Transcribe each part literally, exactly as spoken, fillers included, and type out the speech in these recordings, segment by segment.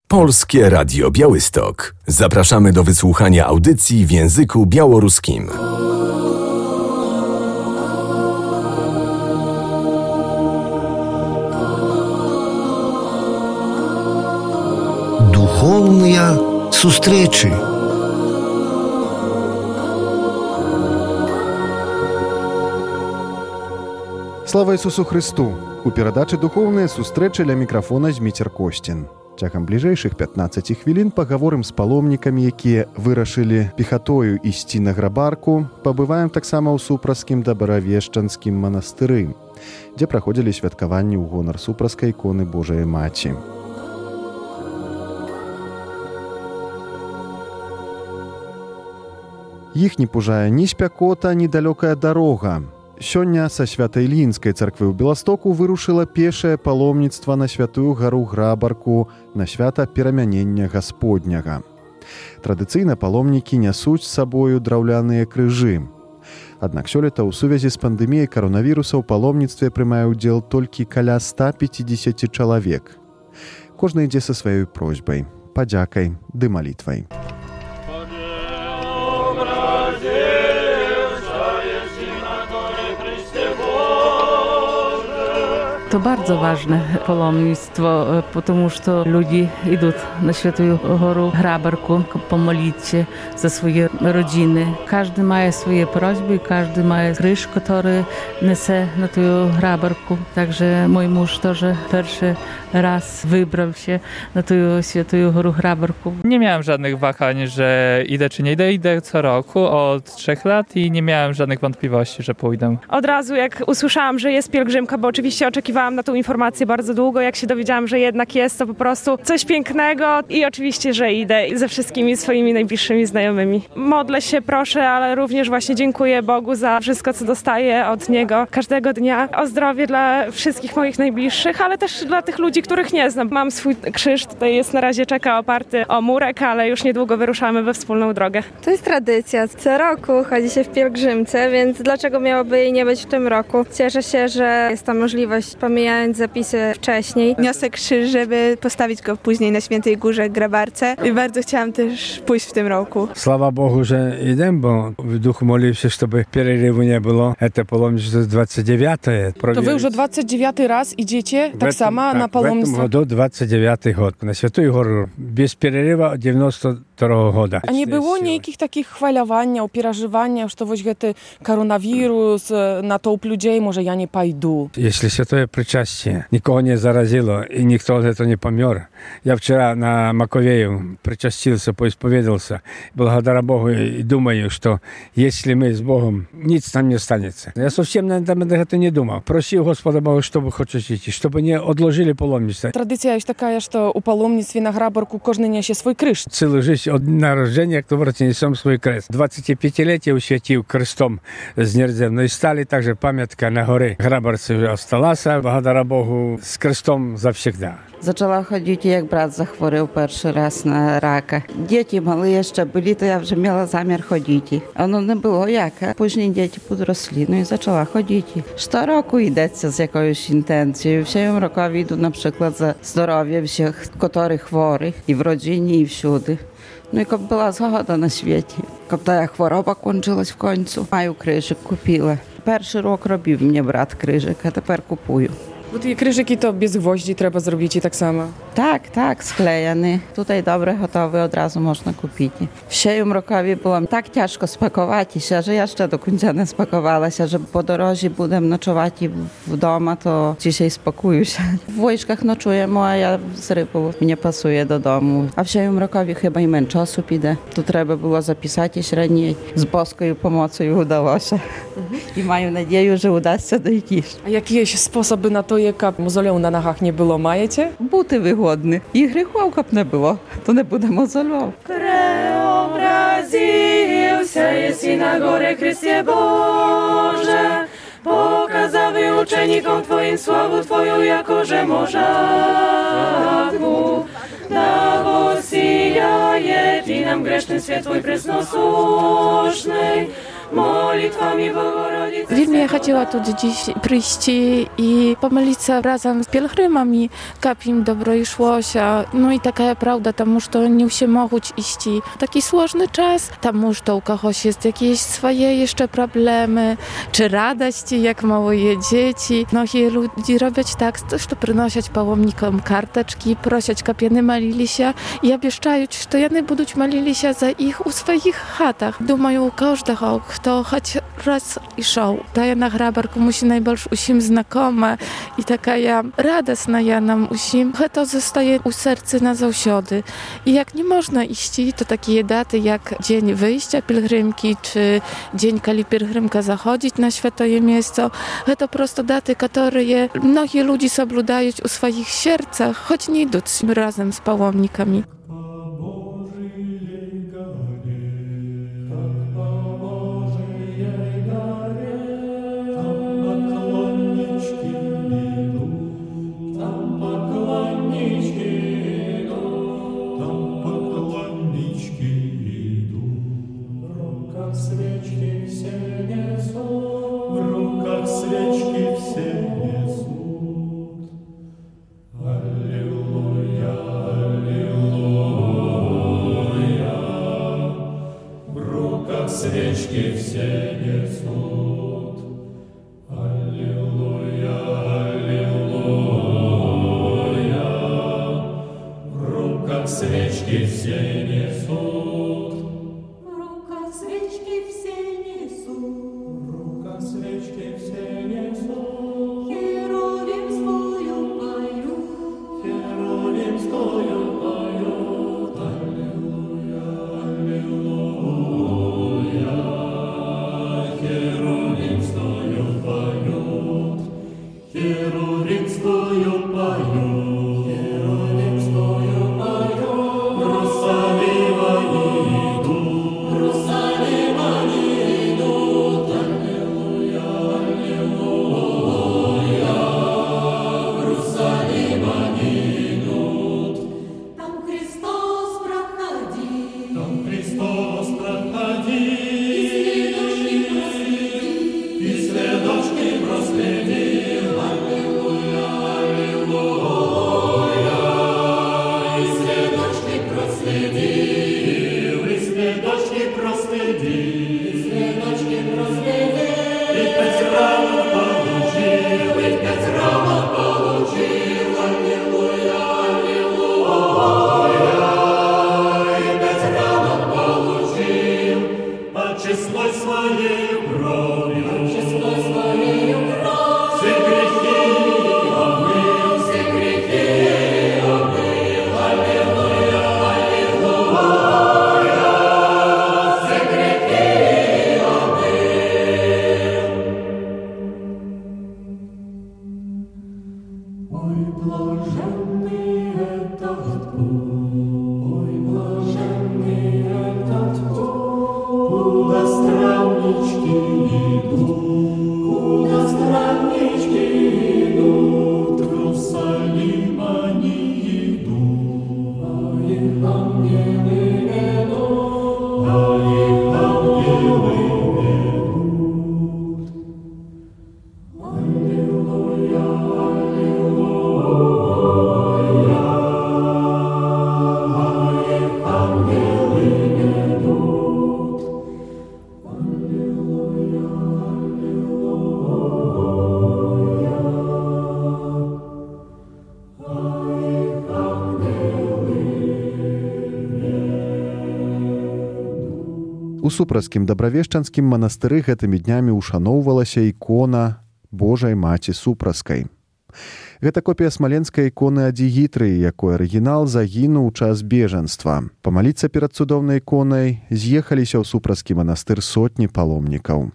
Polskie Radio Białystok. Zapraszamy do wysłuchania audycji w języku białoruskim. Духовные встречи. Слава Ісусу Христу! У перадачы «Духовныя сустрэчы» ля мікрафона Зміцер Костін. Цягам бліжэйшых пятнаццаці хвілін пагаворым з паломнікамі, якія вырашылі пехатою ісці на грабарку, пабываем таксама ў супраскім дабравешчанскім манастыры, дзе праходзілі святкаванні ў гонар супраскай іконы Божай Маці. Іх не пужае ні спякота, ні далёкая дарога. Сёння са Свята-Ілінскай царквы ў Беластоку вырушыла пешае паломніцтва на святую гару Грабарку на свята перамянення Гасподняга. Традыцыйна паломнікі нясуць з сабою драўляныя крыжы. Аднак сёлета ў сувязі з пандэміяй каронавіруса ў паломніцтве прымае ўдзел толькі каля ста пяцідзесяці чалавек. Кожны ідзе са сваёй просьбай, падзякай ды малітвай. To bardzo ważne pаломництво, потому что люди идут на Святую гору Грабарку помолиться за свои родины. Каждый має свои просьбы, каждый має крыж, который несе на ту Грабарку. Также мой муж тоже pierwszy raz wybrał się na tę Świętą Górę Gраbarku. Nie miałem żadnych wahań, że idę czy nie idę. Idę co roku od trzech lat i nie miałem żadnych wątpliwości, że pójdę. Od razu jak usłyszałam, że jest pielgrzymka, bo oczywiście oczekiwałam na tą informację bardzo długo, jak się dowiedziałam, że jednak jest, to po prostu coś pięknego i oczywiście, że idę ze wszystkimi swoimi najbliższymi znajomymi. Modlę się, proszę, ale również właśnie dziękuję Bogu za wszystko, co dostaję od Niego każdego dnia. O zdrowie dla wszystkich moich najbliższych, ale też dla tych ludzi, których nie znam. Mam swój krzyż, tutaj jest na razie czeka oparty o murek, ale już niedługo wyruszamy we wspólną drogę. To jest tradycja. Co roku chodzi się w pielgrzymce, więc dlaczego miałoby jej nie być w tym roku? Cieszę się, że jest ta możliwość, pomijając zapisy wcześniej. Niosę krzyż, żeby postawić go później na Świętej Górze Grabarce i bardzo chciałam też pójść w tym roku. Слава Богу, że idę, bo w duchu modlił się, żeby перерыву nie było. To pаломничество двадцать девятое. To wy już двадцать девятый raz idziecie tak samo na pаломничество? В этом году двадцать девятый год. На Святую Гору без перерыва девяносто второго года. A nie było niekich takich chwalowania, переживания, что вот этот коронавирус натоп людей, może ja nie пойду? Если святое причастие никого не заразило и никто от этого не помер. Я вчера на Маковею причастился, поисповедался. Благодаря Богу и думаю, что если мы с Богом, nic нам не останется. Я совсем на это не думал. Просил Господа Бога, чтобы хочешь идти, чтобы не odłożyli паломничество. Tradycja jest taka, że u pаломництве на Грабарку każdy niesie swój krzyż. Целую жизнь od narodzenia, кто вроде несем свой крест. двадцатипятилетие усвятил крестом z Nierdzem. No i stali także pamiątka na горы Грабарцы уже осталась. Благодаря Богу z крестом завсегда. Zaczęła chodzić, jak brat zachorował pierwszy raz na raka. Dzieci małe jeszcze byli, to ja już miała zamiar chodzić. Ono nie było jak, a później dzieci podrosli, no i zaczęła chodzić. Co roku idę z jakąś intencją. W tym roku idę na przykład za zdrowie всех, których chorych i w rodzinie, i wszędzie. No i jak była zgoda na świecie. Kiedy choroba kończyłaś w końcu, maju krzyżyk kupiła. Pierwszy rok robił mnie brat krzyżyk, a teraz kupuję. Bo te krzyżyki to bez gwoździ trzeba zrobić i tak samo. Tak, tak, sklejany. Tutaj dobre, gotowe od razu można kupić. W tym roku było tak ciężko spakować się, że jeszcze do końca nie spakowała się, że po drodze będę nocować w domu, to dzisiaj spakuję się. W wojskach nocuję, a ja z rybą nie pasuje do domu. A w tym roku chyba i mniej czasu idę. Tu trzeba było zapisać średniej. Z boską pomocą udało się. I mają nadzieję, że uda się dojść. A jakieś sposoby na to, jaka mozoleu na nogach nie było, majecie? Buty wygodne. I grzechów nie było. To nie буде mozoleu. Преобразився єси на горе Христе Боже, показав ученикам Твоим славу Твою, якоже можатку. Да воссияет и нам грешный свет Твой пресносущный, Молитвами Богородицы. Вельми я хотела тут dziś przyjść i pomylić się razem z pielgrzymami, jak im dobro i szło się. No i taka prawda, тому что nie się mogą iść. Taki słożny czas, тому что u kogoś jest jakieś swoje jeszcze problemy, czy radości, jak małe dzieci. Mnogi ludzie robią tak, że przynosić pałomnikom karteczki, prosić, kapieny malili się i obieczają, że jany będą malili się za ich u swoich chatach. Думаю, każdego, kto choć raz išao. Ta jedna grabarka musi najbardziej usim znakoma i taka ja radosna ja nam usim. To zostaje u serca na zawsiody. I jak nie można iść, to takie daty jak dzień wyjścia pielgrzymki, czy dzień, kiedy pielgrzymka zachodzić na święte miejsce. To prosto daty, które mnogi ludzie sobludają u swoich sercach, choć nie idą razem z pałomnikami. Свечки все несут. Аллилуйя, аллилуйя. В руках свечки все несут. В руках свечки все несут. В руках свечки все несут. Херувимскую поют. Херувимскую поют. Аллилуйя, аллилуйя. Херувимскую поют, Херувимскую поют, Херувимскую поют. В Иерусалим они идут, в Иерусалим они идут. Аллилуйя, аллилуйя. В Иерусалим они идут. Там Христос проходил, там Христос проходил. Проследил, аллилуйя, аллилуйя. И следочник проследил, и следочник проследил, и следочник проследил. И пять рамок получил, и пять рамок получил, аллилуйя, аллилуйя. И пять рамок получил под числой своей кровью, под числой своей. Все грехи омыл, все грехи омыл, аллилуйя, аллилуйя. Все грехи омыл. Ой, блаженный этот путь, ой, блаженный этот путь, куда страннички идут. Куда страннички идут, в Иерусалим они идут, а их ангелы ведут, а их ангелы ведут. Аллилуйя, аллилуйя, а их ангелы ведут. Аллилуйя. У супраскім дабравешчанскім манастыры гэтымі днямі ушаноўвалася ікона Божай маці супраскай. Гэта копія смаленскай іконы Адзігітры, якой арыгінал загінуў у час бежанства. Памаліцца перад цудоўнай іконай з'ехаліся ў супраскі манастыр сотні паломнікаў.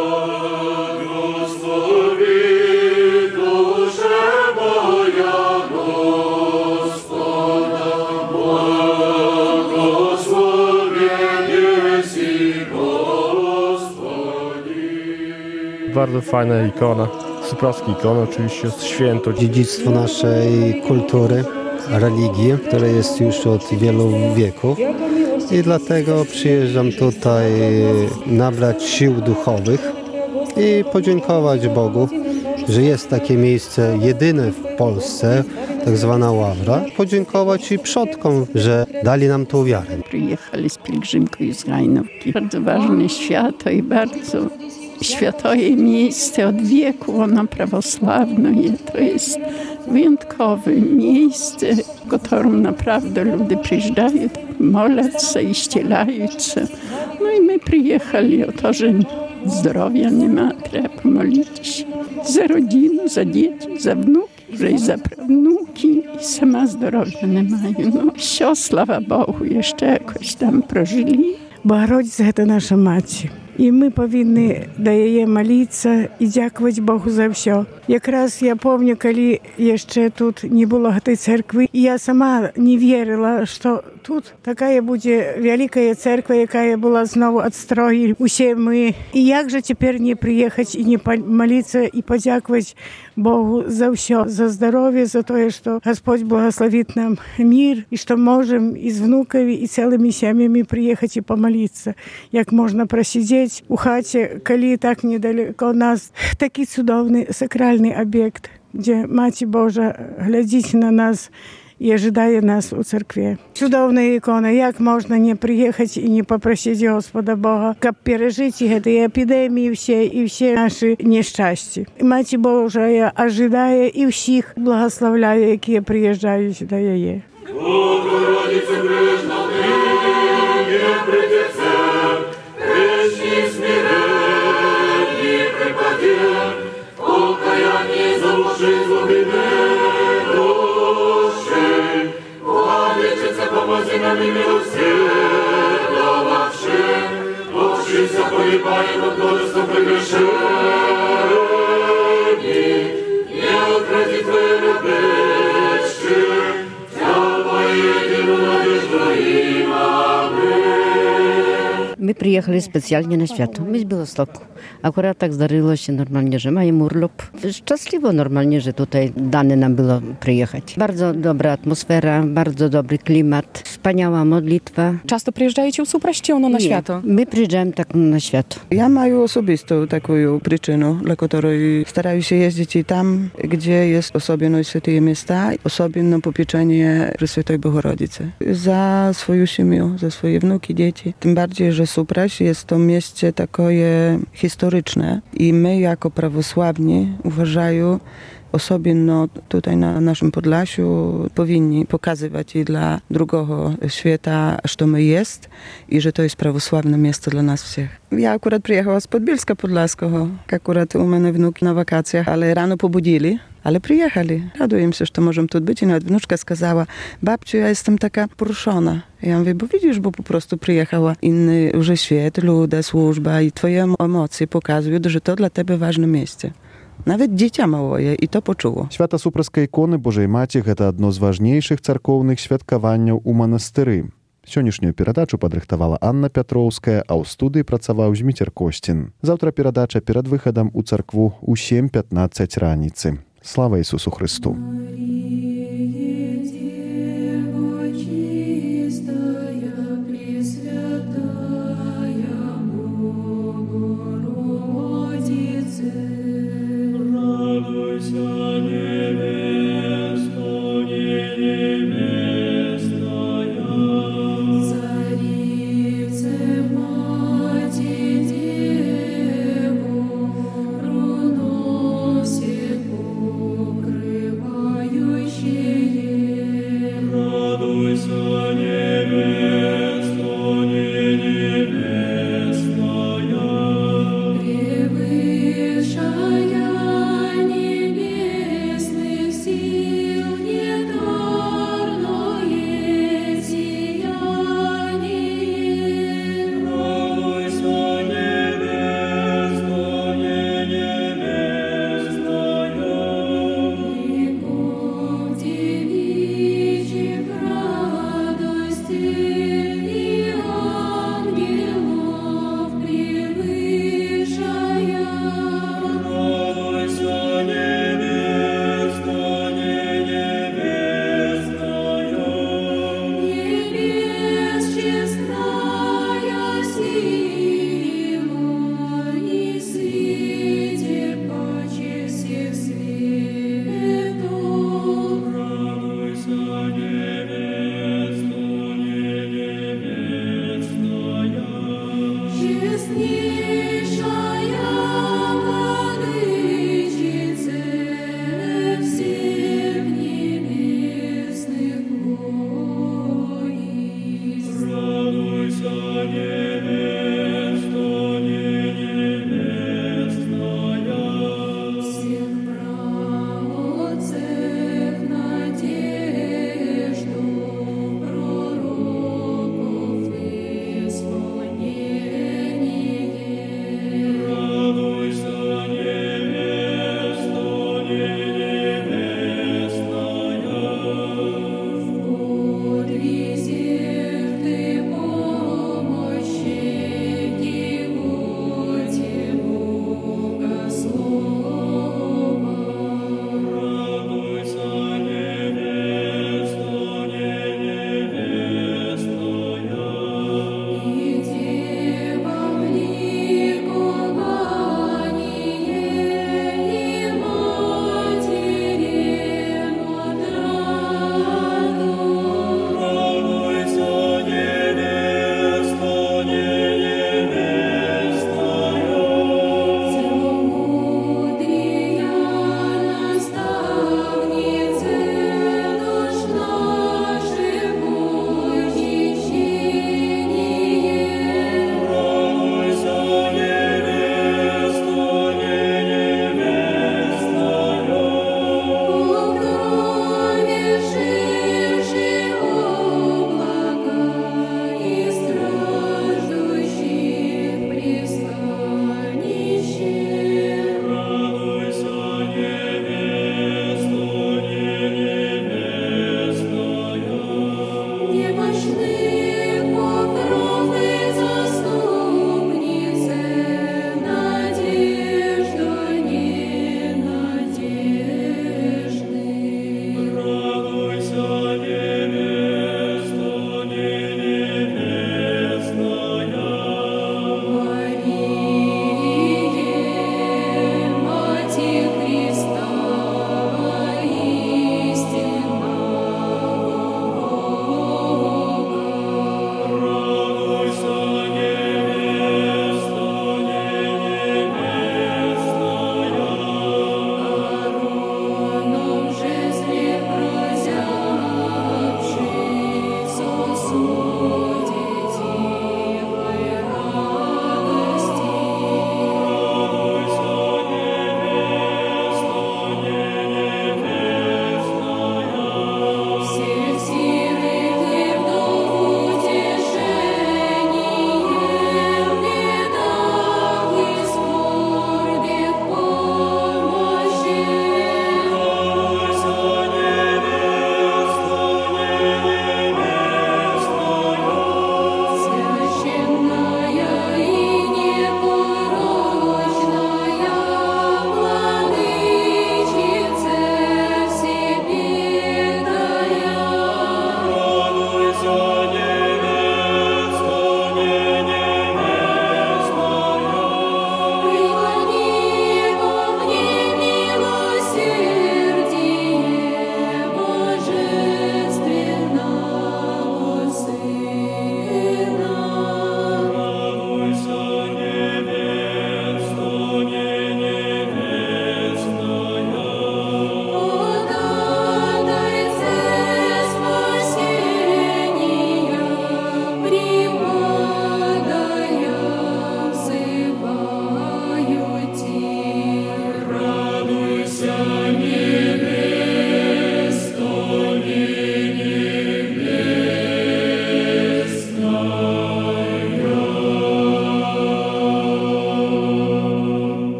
Bardzo fajna ikona, supraska ikona, oczywiście jest święto. Dziedzictwo naszej kultury, religii, która jest już od wielu wieków. I dlatego przyjeżdżam tutaj nabrać sił duchowych i podziękować Bogu, że jest takie miejsce jedyne w Polsce, tak zwana Ławra. Podziękować i przodkom, że dali nam tą wiarę. Przyjechali z pielgrzymką z Gajnówki. Bardzo ważne święto i bardzo świętoje miejsce od wieku, ono prawosławne. To jest wyjątkowe miejsce, w którym naprawdę ludzie przyjeżdżają, modlą się i ścielają się. No i my przyjechali o to, że zdrowia nie ma, trzeba pomolić się za rodzinę, za dzieci, za wnuki, że i za prawnuki i sama zdrowia nie mają. No, все, слава Богу, jeszcze jakoś tam prożyli. Богородиця – це наша мати. І ми повинні до її молитися і дякувати Богу за все. Якраз я пам'ятаю, коли ще тут не було цієї церкви, і я сама не вірила, що тут така буде велика церква, яка була знову відстроєна усі ми. І як же тепер не приїхати і не молитися і подякувати Богу за все, за здоров'я, за те, що Господь благословить нам мир, і що можемо із внуками і цілими сім'ями приїхати і помолитися. Як можна просидіти у хаті, коли так недалеко нас, такий чудовний сакральний об'єкт, де Мати Божа глядить на нас і ожидає нас у церкві. Чудовна ікона, як можна не приїхати і не попросити Господа Бога, щоб пережити ці епідемії всі і всі наші нещастя. Мати Божа ожидає і всіх благословляє, які приїжджають до її. Богородице грешна ти, не придеться, грешні смиренні припаде, покаянні залуши злобине душі, владичице помози нам і милосердовавши, повчися погибаємо множество прегрешений, не отврази твоє любещи, My przyjechali specjalnie na świat. My z Białegostoku. Akurat tak zdarzyło się normalnie, że mają urlop. Szczęśliwo normalnie, że tutaj dane nam było przyjechać. Bardzo dobra atmosfera, bardzo dobry klimat, wspaniała modlitwa. Часто приїжджаєте у Супрощену на свято? My przyjeżdżamy tak na świat. Ja mam osobistą taką przyczynę, dla której staraję się jeździć i tam, gdzie jest osobno święte miejsca, osobno popieczenie Prесвятой Bogorodicy. Za swoją siemię, za swoje wnuki, dzieci. Tym bardziej, że Supraś jest to miejsce takie historyczne i my jako prawosławni uważają osobno tutaj na naszym Podlasiu powinni pokazywać i dla drugiego świata, co my jest i że to jest prawosławne miejsce dla nas wszystkich. Ja akurat przyjechała z Podbielska Podlaskiego, akurat u mnie wnuki na wakacjach, ale rano pobudzili. Ale przyjechali. Raduję się, że możemy tu być. I nawet wnuczka сказала, babciu, ja jestem taka poruszona. Ja mówię, bo widzisz, bo po prostu przyjechała inny już świat, ludzie, służba i twoje emocje pokazują, że to dla ciebie ważne miejsce. Nawet dziecię małe i to poczuło. Święta Supraskiej ikony Bożej Maci to jedno z ważniejszych церковnych świadkowań u монастыры. Сённяшнюю перадачу падрыхтавала Анна Пятроўская, а ў студыі працаваў Зміцер Косцін. Заўтра перадача перад выхадам у царкву ў сем пятнаццаць раніцы. Слава Ісусу Христу!